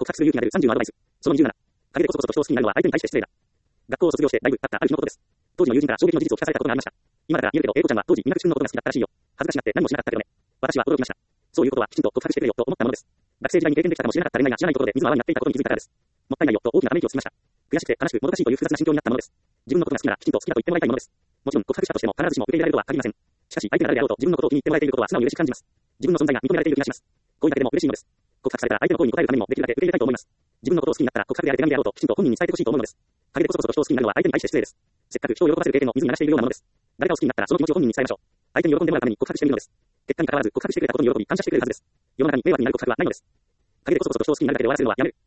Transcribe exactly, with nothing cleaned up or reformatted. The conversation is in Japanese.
白する勇気が出るさんじゅうのアドバイス。そのにじゅうなな。陰でこそこそと人を好きになるのは相手に対して失礼だ。学校を卒業してだいぶ経ったある日のことです。当時の友人から衝撃の事実を聞かされたことがありました。今だから言えるけど、英子ちゃんは当時医学中のことが好きだったらしいよ。恥ずかしがって何もしなかったけどね。私は驚きました。そういうことはきちんと告白してくれよと思ったものです。学生時代に経験できたかもしれなかった恋愛が知らないところで水の泡になっていたことに気づいたからです。もったいないよと大きなため息をつきました。悔しくて悲しくもどかしいという複雑な心境になったものです。自分のことが好きならきちんと好きだと言ってもらいたいものです。もちろん告白したとしても必ずしも受け入れられるとは限りません。しかし相手が誰であろうと自分のことを気に入ってもらえていることは素直に嬉しく感じます。自分の存在が認められている気がします。こういうだけでも嬉しいのです。告白されたら相手の声に応えるためにもできるだけ受け入れたいと思います。自分のことを好きになったら告白であれ手紙であろうときちんと本人に伝えてほしいと思うのです。陰でこそこそと人を好きになるのは相手に対して失礼です。せっかく人を喜ばせる経験を水に流しているようなものです。誰かを好きになったらその気持ちを本人に伝えましょう。相手に喜んでもらうために告白しているのです。結果に関わらず告白してくれたことに喜び感謝してくれるはずです。世の中に迷惑になる告白はないのです。陰でこそこそと人を好きになるだけで終わらせるのはやめる。